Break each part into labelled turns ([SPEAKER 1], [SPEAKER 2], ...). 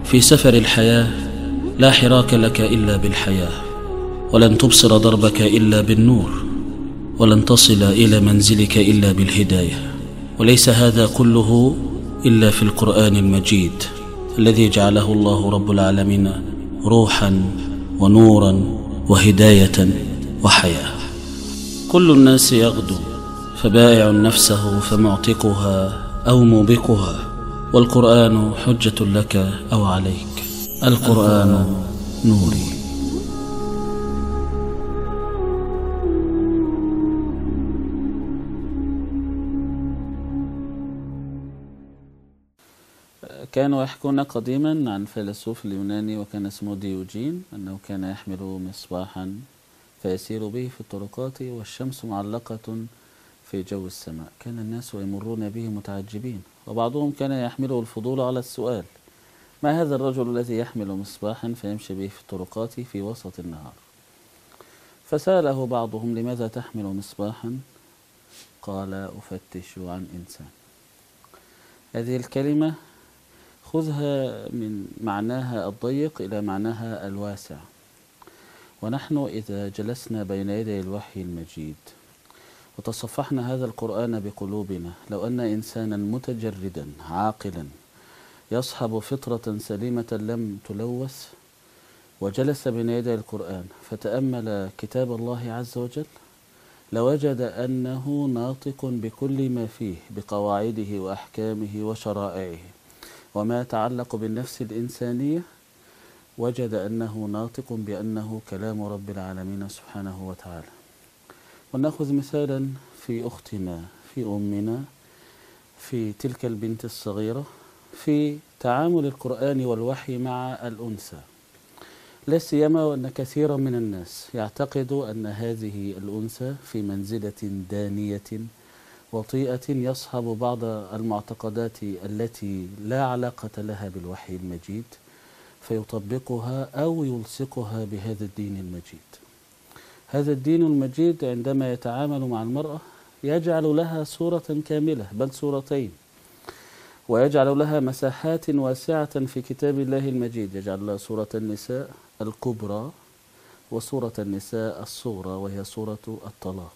[SPEAKER 1] في سفر الحياة لا حراك لك إلا بالحياة، ولن تبصر دربك إلا بالنور، ولن تصل إلى منزلك إلا بالهداية. وليس هذا كله إلا في القرآن المجيد الذي جعله الله رب العالمين روحا ونورا وهداية وحياة. كل الناس يغدو فبائع نفسه فمعتقها أو موبقها، والقرآن حجة لك أو عليك. القرآن نوري. كانوا يحكون قديما عن الفيلسوف اليوناني وكان اسمه ديوجين أنه كان يحمل مصباحا فيسير به في الطرقات والشمس معلقة في جو السماء. كان الناس يمرون به متعجبين، وبعضهم كان يحمله الفضول على السؤال: ما هذا الرجل الذي يحمل مصباحا فيمشي به في الطرقات في وسط النهار؟ فسأله بعضهم: لماذا تحمل مصباحا؟ قال: أفتش عن إنسان. هذه الكلمة خذها من معناها الضيق إلى معناها الواسع. ونحن إذا جلسنا بين يدي الوحي المجيد وتصفحنا هذا القرآن بقلوبنا، لو أن إنسانا متجردا عاقلا يصحب فطرة سليمة لم تلوث وجلس بين يدي القرآن فتأمل كتاب الله عز وجل، لوجد أنه ناطق بكل ما فيه بقواعده وأحكامه وشرائعه، وما يتعلق بالنفس الإنسانية وجد أنه ناطق بأنه كلام رب العالمين سبحانه وتعالى. ونأخذ مثالا في أختنا، في أمنا، في تلك البنت الصغيرة، في تعامل القرآن والوحي مع الأنثى، لا سيما وأن كثيرا من الناس يعتقد أن هذه الأنثى في منزلة دانية وطيئة يصحب بعض المعتقدات التي لا علاقة لها بالوحي المجيد فيطبقها أو يلصقها بهذا الدين المجيد. هذا الدين المجيد عندما يتعامل مع المرأة يجعل لها صورة كاملة، بل صورتين، ويجعل لها مساحات واسعة في كتاب الله المجيد. يجعل لها صورة النساء الكبرى وصورة النساء الصغرى وهي صورة الطلاق.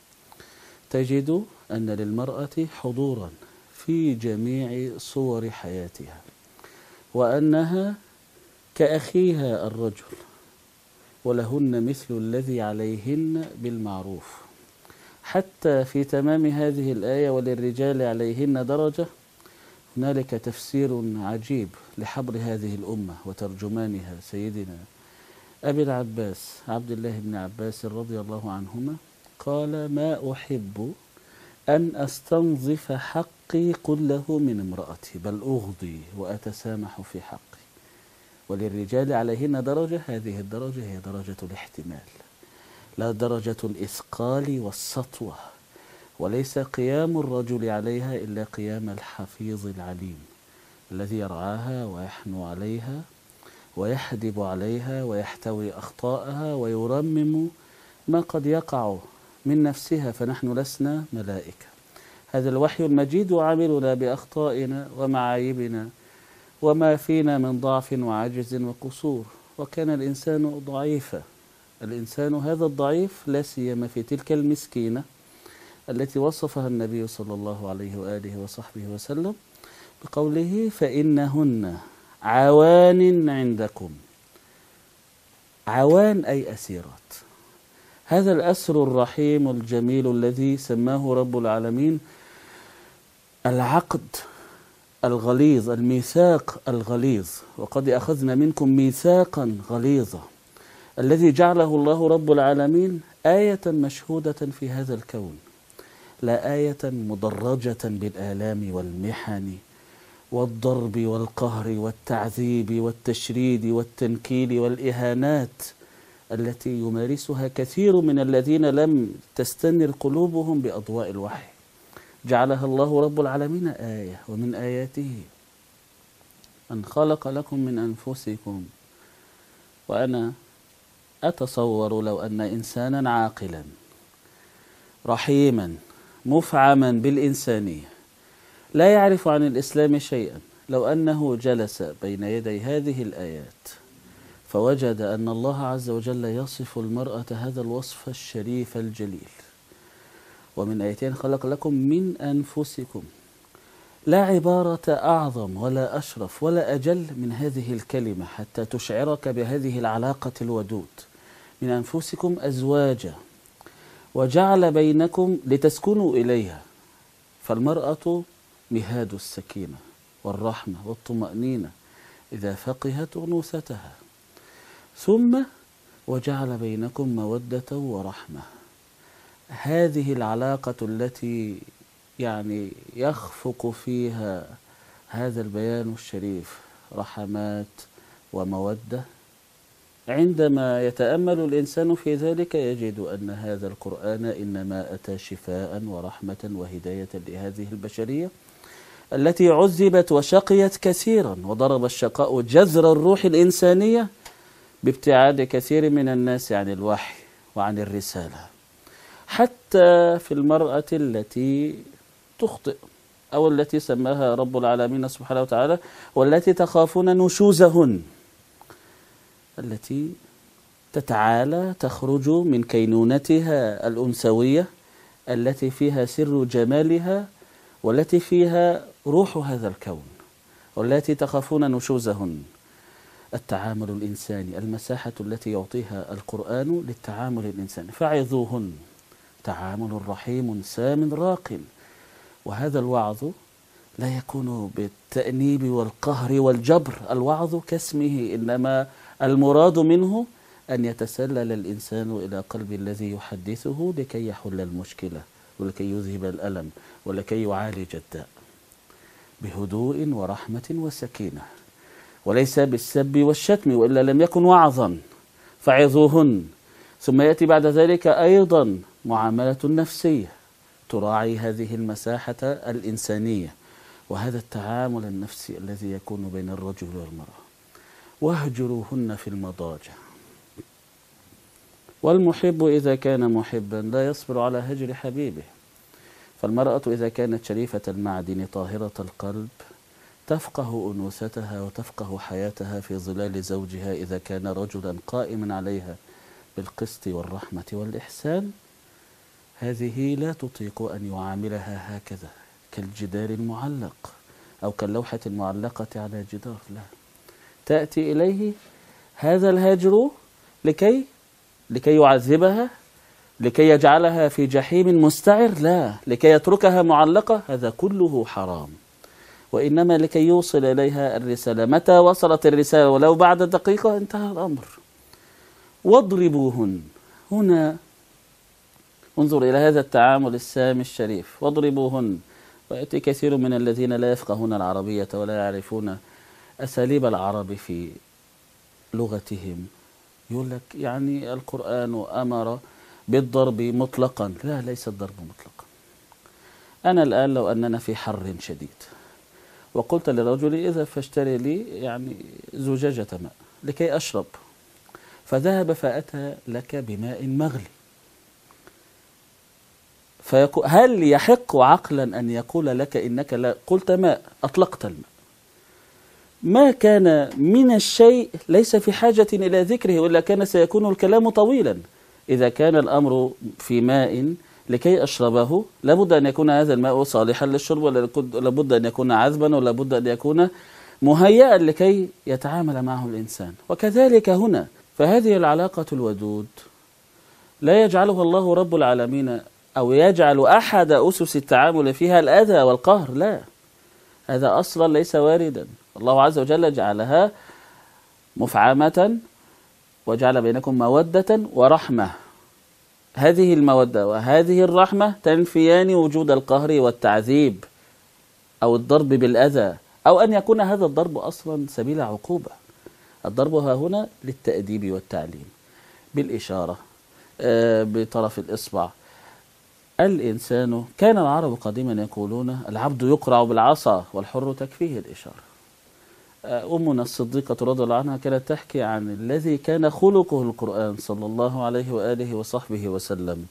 [SPEAKER 1] تجد أن للمرأة حضورا في جميع صور حياتها، وأنها كأخيها الرجل، ولهن مثل الذي عليهن بالمعروف. حتى في تمام هذه الآية وللرجال عليهن درجة، هنالك تفسير عجيب لحبر هذه الأمة وترجمانها سيدنا أبي العباس عبد الله بن عباس رضي الله عنهما قال: ما أحب أن أستنظف حقي كله من امرأتي، بل أغضي وأتسامح في حقي. وللرجال عليهن درجة، هذه الدرجة هي درجة الاحتمال، لا درجة الإثقال والسطوة، وليس قيام الرجل عليها إلا قيام الحفيظ العليم الذي يرعاها ويحنو عليها ويحدب عليها ويحتوي أخطاءها ويرمم ما قد يقع من نفسها، فنحن لسنا ملائكة. هذا الوحي المجيد يعاملنا بأخطائنا ومعايبنا وما فينا من ضعف وعجز وقصور. وكان الإنسان ضعيفا، الإنسان هذا الضعيف لا سيما في تلك المسكينة التي وصفها النبي صلى الله عليه وآله وصحبه وسلم بقوله: فإنهن عوان عندكم. عوان أي أسيرات. هذا الأسر الرحيم الجميل الذي سماه رب العالمين العقد الغليظ، الميثاق الغليظ، وقد أخذنا منكم ميثاقا غليظا، الذي جعله الله رب العالمين آية مشهودة في هذا الكون، لا آية مدرجة بالآلام والمحن والضرب والقهر والتعذيب والتشريد والتنكيل والإهانات التي يمارسها كثير من الذين لم تستنر قلوبهم بأضواء الوحي. جعلها الله رب العالمين آية. ومن آياته أن خلق لكم من أنفسكم. وأنا أتصور لو أن إنسانا عاقلا رحيما مفعما بالإنسانية لا يعرف عن الإسلام شيئا لو أنه جلس بين يدي هذه الآيات فوجد أن الله عز وجل يصف المرأة هذا الوصف الشريف الجليل، ومن آيتين خلق لكم من أنفسكم، لا عبارة أعظم ولا أشرف ولا أجل من هذه الكلمة حتى تشعرك بهذه العلاقة الودود. من أنفسكم أزواجا وجعل بينكم لتسكنوا إليها، فالمرأة مهاد السكينة والرحمة والطمأنينة إذا فقهت أنوثتها. ثم وجعل بينكم مودة ورحمة، هذه العلاقة التي يعني يخفق فيها هذا البيان الشريف، رحمات ومودة. عندما يتأمل الإنسان في ذلك يجد أن هذا القرآن إنما أتى شفاء ورحمة وهداية لهذه البشرية التي عذبت وشقيت كثيرا، وضرب الشقاء جذر الروح الإنسانية بابتعاد كثير من الناس عن الوحي وعن الرسالة، حتى في المرأة التي تخطئ أو التي سماها رب العالمين سبحانه وتعالى والتي تخافون نشوزهن، التي تتعالى تخرج من كينونتها الأنثوية التي فيها سر جمالها والتي فيها روح هذا الكون، والتي تخافون نشوزهن. التعامل الإنساني، المساحة التي يعطيها القرآن للتعامل الإنساني، فعظوهن تعامل رحيم سام راق. وهذا الوعظ لا يكون بالتأنيب والقهر والجبر، الوعظ كاسمه، إنما المراد منه أن يتسلل الإنسان إلى قلب الذي يحدثه لكي يحل المشكلة ولكي يذهب الألم ولكي يعالج الداء بهدوء ورحمة وسكينة، وليس بالسب والشتم، وإلا لم يكن وعظا. فعظوهن. ثم يأتي بعد ذلك أيضا معاملة نفسية تراعي هذه المساحة الإنسانية وهذا التعامل النفسي الذي يكون بين الرجل والمرأة. واهجروهن في المضاجع. والمحب إذا كان محبا لا يصبر على هجر حبيبه، فالمرأة إذا كانت شريفة المعدن طاهرة القلب تفقه أنوثتها وتفقه حياتها في ظلال زوجها إذا كان رجلا قائما عليها بالقسط والرحمة والإحسان. هذه لا تطيق أن يعاملها هكذا كالجدار المعلق أو كاللوحة المعلقة على جدار، لا، تأتي إليه هذا الهاجر لكي يعذبها، لكي يجعلها في جحيم مستعر، لا، لكي يتركها معلقة، هذا كله حرام، وإنما لكي يوصل إليها الرسالة. متى وصلت الرسالة ولو بعد دقيقة انتهى الأمر. واضربوهن. هنا انظر إلى هذا التعامل السامي الشريف. واضربوهن. ويأتي كثير من الذين لا يفقهون العربية ولا يعرفون أساليب العرب في لغتهم يقول لك يعني القرآن أمر بالضرب مطلقا. لا، ليس الضرب مطلقا. أنا الآن لو أننا في حر شديد وقلت للرجل إذا فاشتري لي يعني زجاجة ماء لكي أشرب، فذهب فأتى لك بماء مغلي، هل يحق عقلا أن يقول لك إنك لا قلت ماء أطلقت الماء؟ ما كان من الشيء ليس في حاجة إلى ذكره، وإلا كان سيكون الكلام طويلا. إذا كان الأمر في ماء لكي أشربه لابد أن يكون هذا الماء صالحا للشرب، ولابد أن يكون عذبا، ولابد أن يكون مهيئا لكي يتعامل معه الإنسان. وكذلك هنا، فهذه العلاقة الودود لا يجعلها الله رب العالمين أو يجعل أحد أسس التعامل فيها الأذى والقهر، لا، هذا أصلا ليس واردا. الله عز وجل جعلها مفعمة وجعل بينكم مودة ورحمة. هذه المودة وهذه الرحمة تنفيان وجود القهر والتعذيب أو الضرب بالأذى، أو أن يكون هذا الضرب أصلا سبيل عقوبة. الضرب ها هنا للتأديب والتعليم بالإشارة بطرف الإصبع. الإنسان كان العرب قديما يقولون العبد يقرع بالعصا والحر تكفيه الإشارة. أمنا الصديقة رضي الله عنها كانت تحكي عن الذي كان خلقه القرآن صلى الله عليه وآله وصحبه وسلم،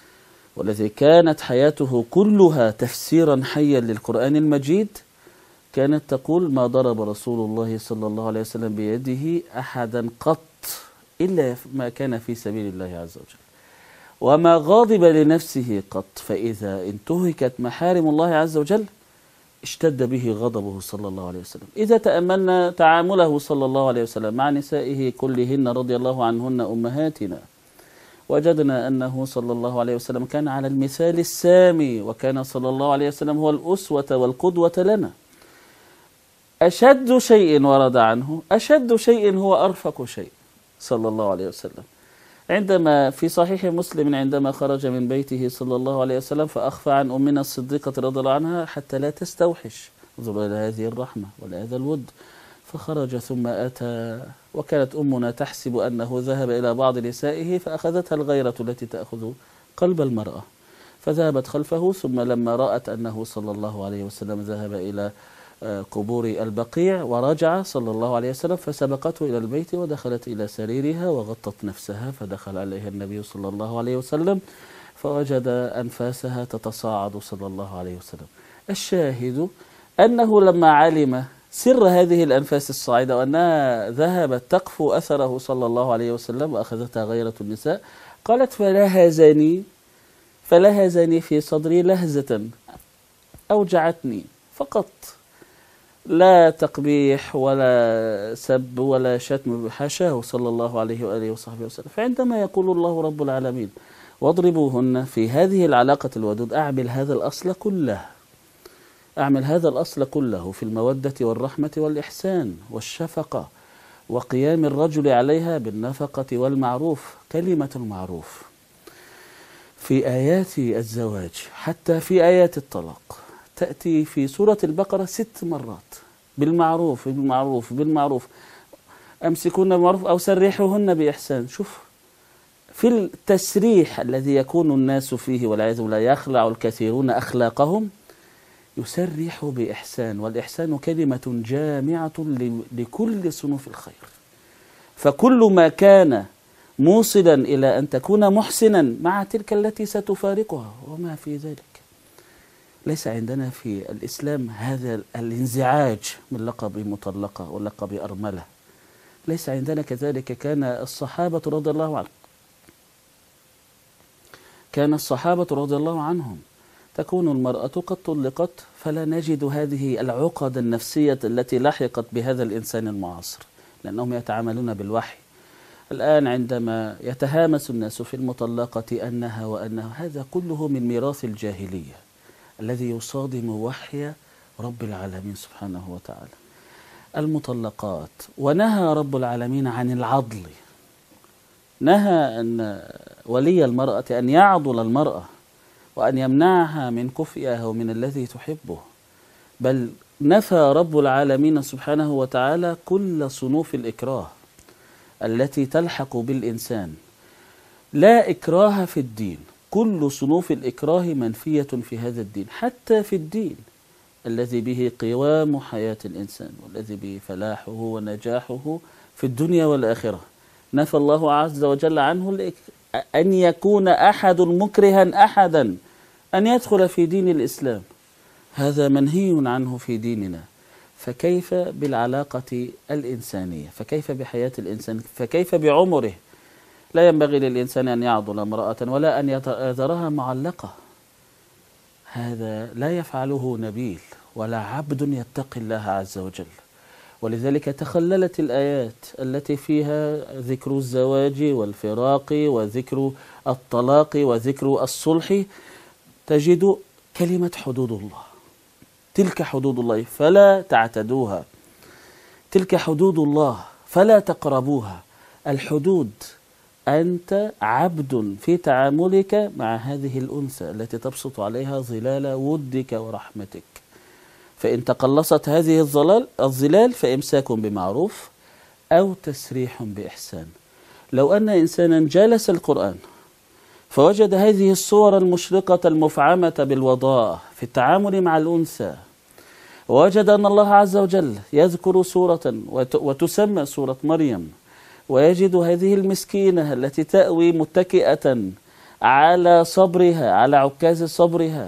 [SPEAKER 1] والذي كانت حياته كلها تفسيرا حيا للقرآن المجيد. كانت تقول: ما ضرب رسول الله صلى الله عليه وسلم بيده أحدا قط إلا ما كان في سبيل الله عز وجل، وما غاضب لنفسه قط، فإذا انتهكت محارم الله عز وجل اشتد به غضبه صلى الله عليه وسلم. إذا تأملنا تعامله صلى الله عليه وسلم مع نسائه كلهن رضي الله عنهن أمهاتنا، وجدنا أنه صلى الله عليه وسلم كان على المثال السامي، وكان صلى الله عليه وسلم هو الأسوة والقدوة لنا. أشد شيء ورد عنه، أشد شيء هو أرفق شيء صلى الله عليه وسلم. عندما في صحيح مسلم عندما خرج من بيته صلى الله عليه وسلم فأخفى عن أمنا الصديقة رضي الله عنها حتى لا تستوحش، انظروا إلى هذه الرحمة وهذا الود، فخرج ثم أتى، وكانت أمنا تحسب أنه ذهب إلى بعض نسائه فأخذتها الغيرة التي تأخذ قلب المرأة، فذهبت خلفه، ثم لما رأت أنه صلى الله عليه وسلم ذهب إلى قبور البقيع ورجع صلى الله عليه وسلم فسبقته إلى البيت ودخلت إلى سريرها وغطت نفسها، فدخل عليها النبي صلى الله عليه وسلم فوجد أنفاسها تتصاعد صلى الله عليه وسلم. الشاهد أنه لما علم سر هذه الأنفاس الصاعدة وأنها ذهبت تقفو أثره صلى الله عليه وسلم وأخذتها غيرة النساء، قالت: فلهزني في صدري لهزة أوجعتني فقط، لا تقبيح ولا سب ولا شتم، حاشاه صلى الله عليه وآله وصحبه وسلم. فعندما يقول الله رب العالمين: واضربوهن في هذه العلاقة الودود، أعمل هذا الأصل كله في المودة والرحمة والإحسان والشفقة وقيام الرجل عليها بالنفقة والمعروف. كلمة المعروف في آيات الزواج حتى في آيات الطلاق تأتي في سورة البقرة 6 مرات: بالمعروف بالمعروف بالمعروف، أمسكوهن بالمعروف أو سرحوهن بإحسان. شوف في التسريح الذي يكون الناس فيه والعياذ بالله يخلع الكثيرون أخلاقهم، يسرح بإحسان، والإحسان كلمة جامعة لكل صنوف الخير، فكل ما كان موصلا إلى أن تكون محسنا مع تلك التي ستفارقها وما في ذلك. ليس عندنا في الإسلام هذا الانزعاج من لقب مطلقة ولقب أرملة، ليس عندنا كذلك. كان الصحابة رضي الله عنهم تكون المرأة قد طلقت فلا نجد هذه العقد النفسية التي لحقت بهذا الإنسان المعاصر، لأنهم يتعاملون بالوحي. الآن عندما يتهامس الناس في المطلقة أنها وأنها، هذا كله من ميراث الجاهلية الذي يصادم وحي رب العالمين سبحانه وتعالى. المطلقات، ونهى رب العالمين عن العضل، نهى أن ولي المرأة أن يعضل المرأة وأن يمنعها من كفئها ومن الذي تحبه، بل نفى رب العالمين سبحانه وتعالى كل صنوف الإكراه التي تلحق بالإنسان. لا إكراه في الدين، كل صنوف الإكراه منفية في هذا الدين، حتى في الدين الذي به قوام حياة الإنسان والذي به فلاحه ونجاحه في الدنيا والآخرة. نفى الله عز وجل عنه أن يكون أحد مكرها أحدا أن يدخل في دين الإسلام، هذا منهي عنه في ديننا. فكيف بالعلاقة الإنسانية؟ فكيف بحياة الإنسان؟ فكيف بعمره؟ لا ينبغي للإنسان أن يعضل امرأة ولا أن يذرها معلقة، هذا لا يفعله نبيل ولا عبد يتقي الله عز وجل. ولذلك تخللت الآيات التي فيها ذكر الزواج والفراق وذكر الطلاق وذكر الصلح، تجد كلمة حدود الله. تلك حدود الله فلا تعتدوها، تلك حدود الله فلا تقربوها. الحدود أنت عبد في تعاملك مع هذه الأنثى التي تبسط عليها ظلال ودك ورحمتك، فإن تقلصت هذه الظلال فإمساك بمعروف أو تسريح بإحسان. لو أن إنسانا جالس القرآن فوجد هذه الصور المشرقة المفعمة بالوضاء في التعامل مع الأنثى، ووجد أن الله عز وجل يذكر سورة وتسمى سورة مريم، ويجد هذه المسكينة التي تأوي متكئة على صبرها، على عكاز صبرها،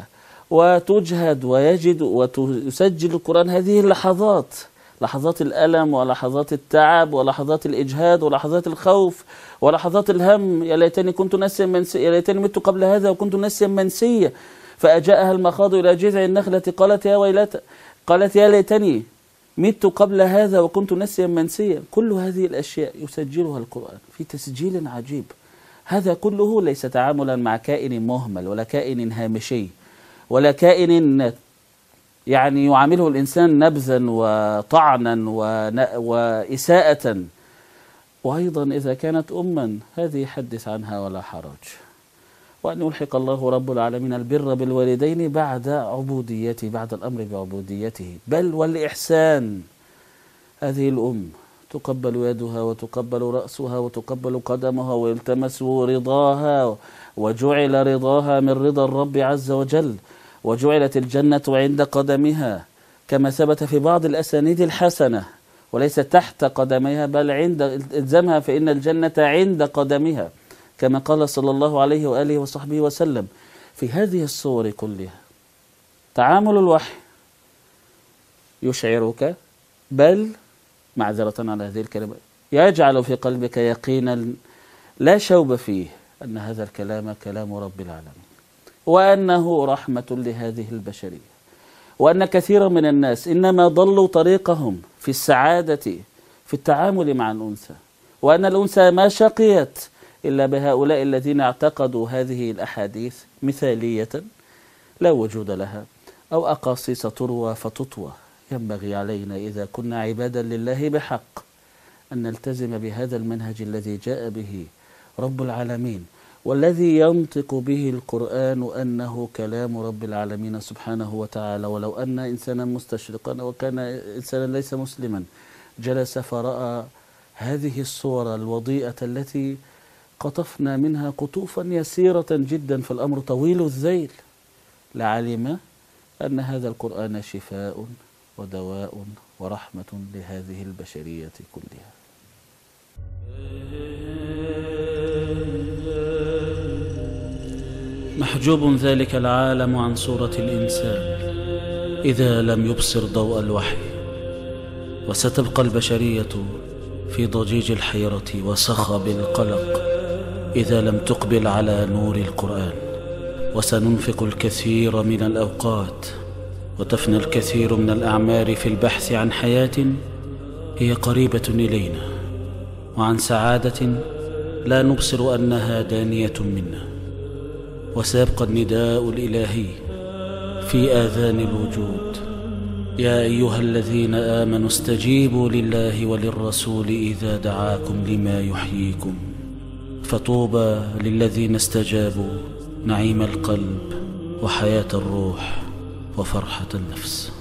[SPEAKER 1] وتجهد ويجد ويسجل القرآن هذه اللحظات، لحظات الألم ولحظات التعب ولحظات الإجهاد ولحظات الخوف ولحظات الهم. يا ليتني كنت نسيا منسيا، يا ليتني مت قبل هذا وكنت نسيا منسيا. فأجاءها المخاض إلى جذع النخلة قالت يا ويلتى، قالت يا ليتني مت قبل هذا وكنت نسيا منسيا. كل هذه الأشياء يسجلها القرآن في تسجيل عجيب. هذا كله ليس تعاملا مع كائن مهمل ولا كائن هامشي ولا كائن يعني يعامله الإنسان نبذا وطعنا وإساءة. وأيضا إذا كانت أما هذه حدث عنها ولا حرج. وأن يلحق الله رب العالمين البر بالوالدين بعد عبوديته، بعد الأمر بعبوديته، بل والإحسان. هذه الأم تقبل يدها وتقبل رأسها وتقبل قدمها ويلتمس رضاها، وجعل رضاها من رضا الرب عز وجل، وجعلت الجنة عند قدمها كما ثبت في بعض الأسانيد الحسنة، وليس تحت قدميها بل عند الزمها، فإن الجنة عند قدمها كما قال صلى الله عليه وآله وصحبه وسلم. في هذه الصور كلها تعامل الوحي يشعرك، بل معذرة على هذه الكلمة يجعل في قلبك يقينا لا شوب فيه أن هذا الكلام كلام رب العالمين، وأنه رحمة لهذه البشرية، وأن كثيرا من الناس إنما ضلوا طريقهم في السعادة في التعامل مع الأنثى، وأن الأنثى ما شقيت إلا بهؤلاء الذين اعتقدوا هذه الأحاديث مثالية لا وجود لها، أو أقاصيص تروى فتطوى. ينبغي علينا إذا كنا عبادا لله بحق أن نلتزم بهذا المنهج الذي جاء به رب العالمين، والذي ينطق به القرآن أنه كلام رب العالمين سبحانه وتعالى. ولو أن إنسانا مستشرقا وكان إنسانا ليس مسلما جلس فرأى هذه الصور الوضيئة التي قطفنا منها قطوفا يسيرة جدا، فالأمر طويل الذيل، لعلم أن هذا القرآن شفاء ودواء ورحمة لهذه البشرية كلها. محجوب ذلك العالم عن صورة الإنسان إذا لم يبصر ضوء الوحي، وستبقى البشرية في ضجيج الحيرة وصخب القلق إذا لم تقبل على نور القرآن. وسننفق الكثير من الأوقات وتفنى الكثير من الأعمار في البحث عن حياة هي قريبة إلينا، وعن سعادة لا نبصر أنها دانية منا. وسيبقى النداء الإلهي في آذان الوجود: يا أيها الذين آمنوا استجيبوا لله وللرسول إذا دعاكم لما يحييكم. فطوبى للذين استجابوا، نعيم القلب وحياة الروح وفرحة النفس.